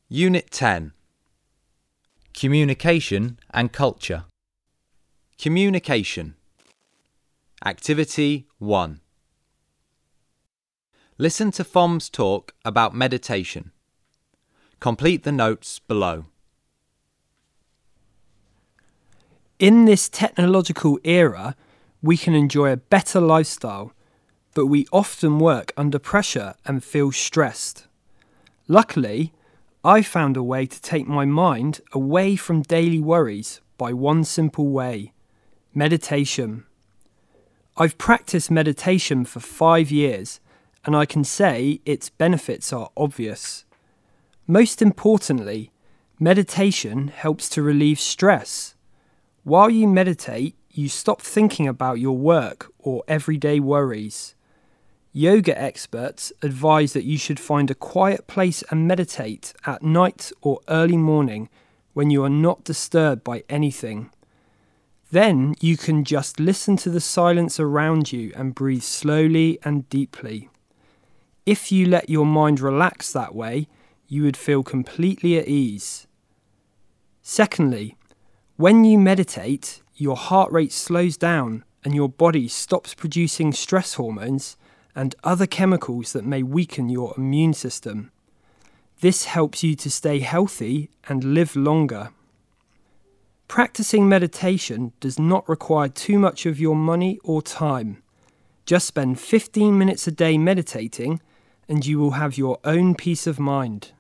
Unit 10. Communication and Culture. Communication. Activity 1. Listen to Fom's talk about meditation. Complete the notes below. In this technological era, we can enjoy a better lifestyle, but we often work under pressure and feel stressed. Luckily, I found a way to take my mind away from daily worries by one simple way: meditation. I've practiced meditation for 5 years, and I can say its benefits are obvious. Most importantly, meditation helps to relieve stress. While you meditate, you stop thinking about your work or everyday worries. Yoga experts advise that you should find a quiet place and meditate at night or early morning when you are not disturbed by anything. Then you can just listen to the silence around you and breathe slowly and deeply. If you let your mind relax that way, you would feel completely at ease. Secondly, when you meditate, your heart rate slows down and your body stops producing stress hormones and other chemicals that may weaken your immune system. This helps you to stay healthy and live longer. Practicing meditation does not require too much of your money or time. Just spend 15 minutes a day meditating and you will have your own peace of mind.